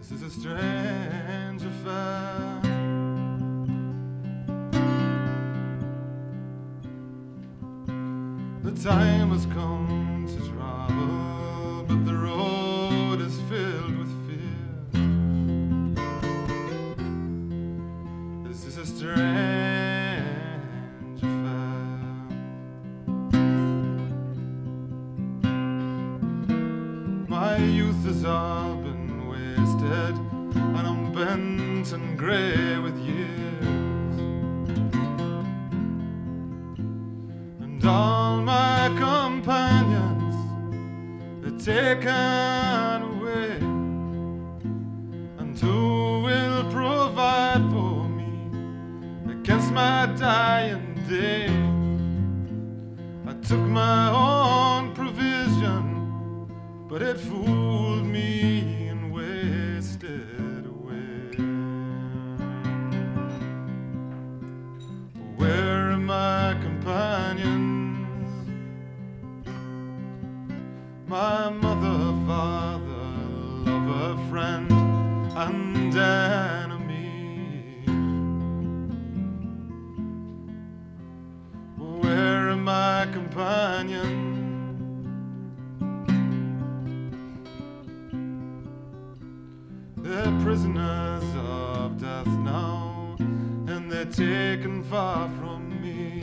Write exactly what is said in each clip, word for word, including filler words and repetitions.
This is a strange affair. The time has come to travel, but the road is filled with fear. This is a strange affair. My youth has all been wasted, and I'm bent and grey with years. And all my companions are taken away. And who will provide for me against my dying day? I took my own provision, but it fooled me and wasted away. Where are my companions? My mother, father, lover, friend, and enemy. Where are my companions? They're prisoners of death now, and they're taken far from me.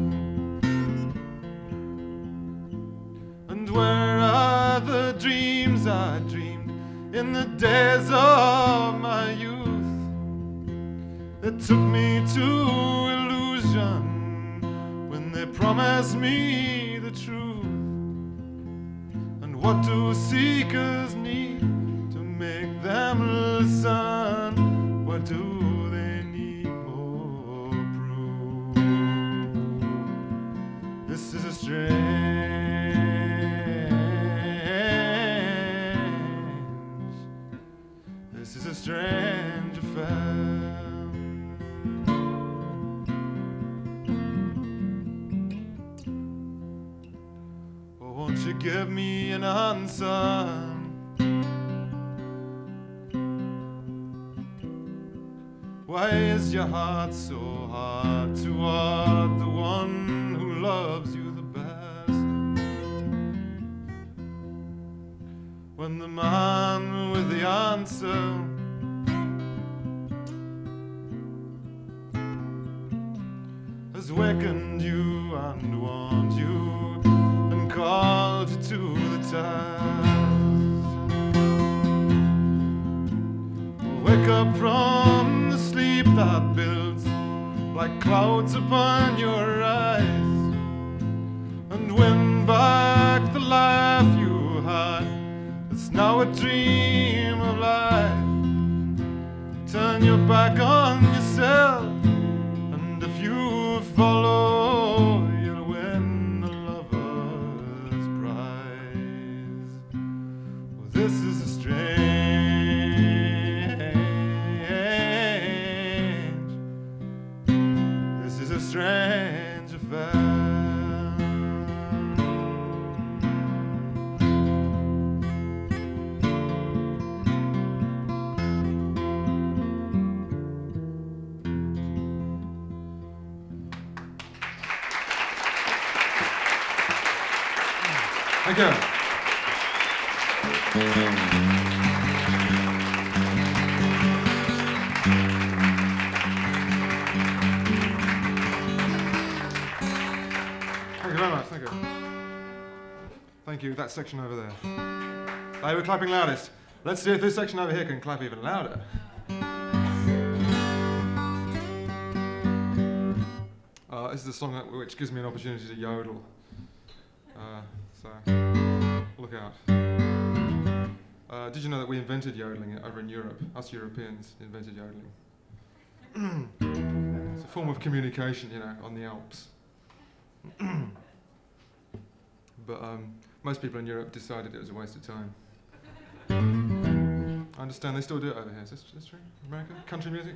And where are the dreams I dreamed in the days of my youth? That took me to illusion when they promised me the truth. And what do seekers need to make them listen? What do they need more proof? This is a strange, this is a strange affair. Oh, won't you give me an answer? Why is your heart so hard toward the one who loves you the best? When the man with the answer has wakened you and warned you and called you to the task. Wake up from the sleep that builds like clouds upon your eyes, and win back the life you had. It's now a dream of life. Turn your back on yourself, and if you follow, you'll win the lover's prize. Well, this is a strange, this is a strange affair. Thank you. Thank you very much, thank you. Thank you, that section over there. They were clapping loudest. Let's see if this section over here can clap even louder. Uh, this is a song that, which gives me an opportunity to yodel. Uh, so, look out. Uh, did you know that we invented yodeling over in Europe? Us Europeans invented yodeling. It's a form of communication, you know, on the Alps. But um, most people in Europe decided it was a waste of time. I understand they still do it over here. Is this, is this true? America? Country music?